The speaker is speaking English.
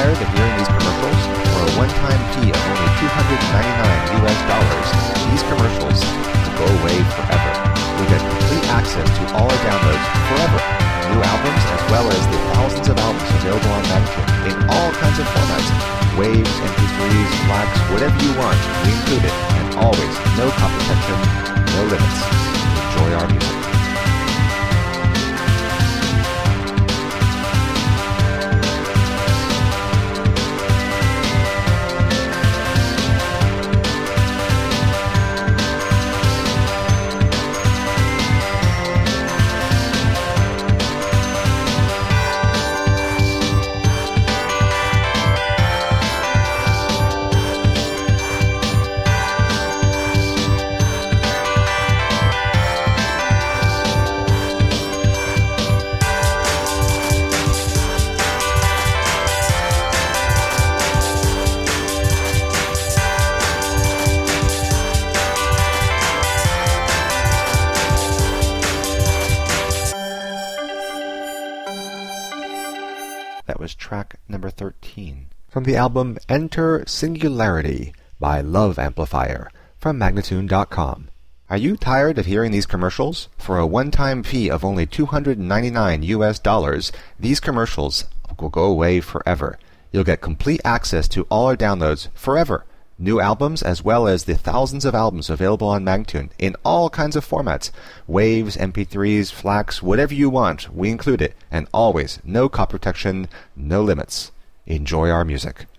tired of hearing these commercials? For a one-time fee of only $299, these commercials will go away forever. You'll get complete access to all our downloads forever. New albums as well as the thousands of albums available on Magtune in all kinds of formats. Waves, MP3s, FLACs, whatever you want, we include it. And always, no copy protection, no limits. Enjoy our music. That was track number 13 from the album Enter Singularity by Love Amplifier from Magnatune.com. Are you tired of hearing these commercials? For a one-time fee of only $299, these commercials will go away forever. You'll get complete access to all our downloads forever. New albums as well as the thousands of albums available on Magtune in all kinds of formats. Waves, MP3s, FLACs, whatever you want, we include it. And always, no copy protection, no limits. Enjoy our music.